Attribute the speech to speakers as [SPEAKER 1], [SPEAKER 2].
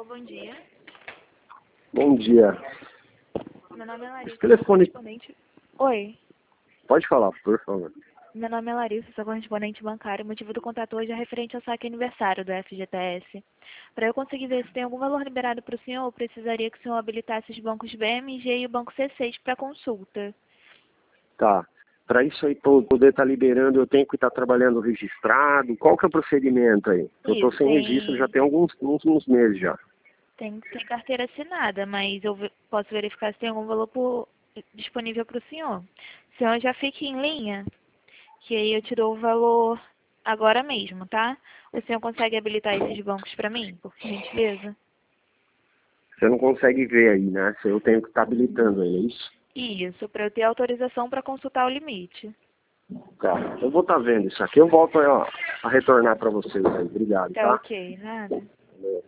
[SPEAKER 1] Alô, bom dia.
[SPEAKER 2] Bom dia.
[SPEAKER 1] Meu nome é Larissa,
[SPEAKER 2] Esse telefone...
[SPEAKER 1] sou correspondente... Oi.
[SPEAKER 2] Pode falar, por favor.
[SPEAKER 1] Meu nome é Larissa, sou correspondente bancário. O motivo do contato hoje é referente ao saque aniversário do FGTS. Para eu conseguir ver se tem algum valor liberado para o senhor, eu precisaria que o senhor habilitasse os bancos BMG e o banco C6 para consulta.
[SPEAKER 2] Tá. Para isso aí poder estar liberando, eu tenho que estar trabalhando registrado. Qual que é o procedimento aí? Eu estou
[SPEAKER 1] Isso,
[SPEAKER 2] sem registro já tem uns meses já.
[SPEAKER 1] tem carteira assinada, mas eu posso verificar se tem algum valor disponível para o senhor. O senhor já fique em linha, que aí eu te dou o valor agora mesmo, tá? O senhor consegue habilitar esses bancos para mim, por gentileza?
[SPEAKER 2] Você não consegue ver aí, né? Eu tenho que estar habilitando aí, é isso?
[SPEAKER 1] Isso, para eu ter autorização para consultar o limite.
[SPEAKER 2] Tá. Eu vou estar vendo isso aqui. Eu volto a retornar para vocês aí. Obrigado,
[SPEAKER 1] Tá
[SPEAKER 2] tá?
[SPEAKER 1] ok, nada.
[SPEAKER 2] Valeu.